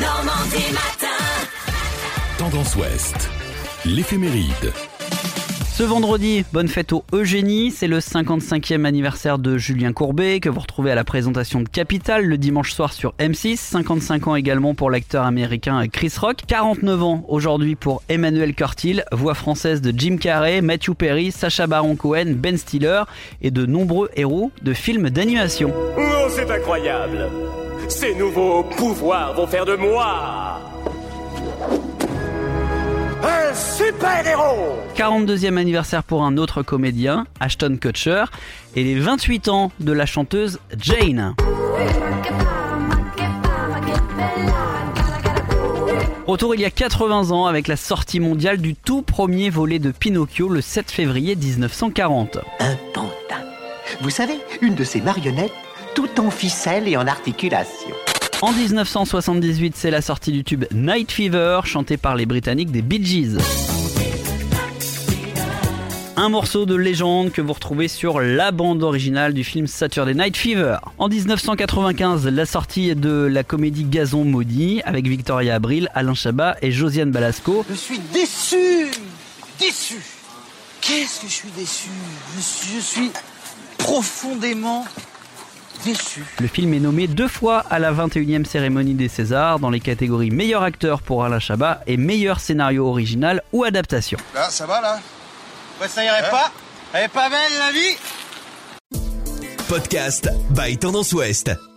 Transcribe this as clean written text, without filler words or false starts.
Normandie matin. Tendance Ouest, l'éphéméride. Ce vendredi, bonne fête au Eugénie, c'est le 55e anniversaire de Julien Courbet que vous retrouvez à la présentation de Capital le dimanche soir sur M6, 55 ans également pour l'acteur américain Chris Rock, 49 ans aujourd'hui pour Emmanuel Curtil, voix française de Jim Carrey, Matthew Perry, Sacha Baron Cohen, Ben Stiller et de nombreux héros de films d'animation. Oh, c'est incroyable! Ces nouveaux pouvoirs vont faire de moi un super-héros! 42e anniversaire pour un autre comédien, Ashton Kutcher, et les 28 ans de la chanteuse Jane. Retour il y a 80 ans avec la sortie mondiale du tout premier volet de Pinocchio le 7 février 1940. Un pantin. Vous savez, une de ces marionnettes, tout en ficelle et en articulation. En 1978, c'est la sortie du tube Night Fever, chanté par les Britanniques des Bee Gees. Un morceau de légende que vous retrouvez sur la bande originale du film Saturday Night Fever. En 1995, la sortie de la comédie Gazon maudit avec Victoria Abril, Alain Chabat et Josiane Balasco. Je suis déçu. Qu'est-ce que je suis déçu? Je suis profondément déçu. Le film est nommé 2 fois à la 21e cérémonie des Césars dans les catégories meilleur acteur pour Alain Chabat et meilleur scénario original ou adaptation. Là, ça va là? Ouais, ça irait pas? Elle est pas belle la vie? Podcast by Tendance Ouest.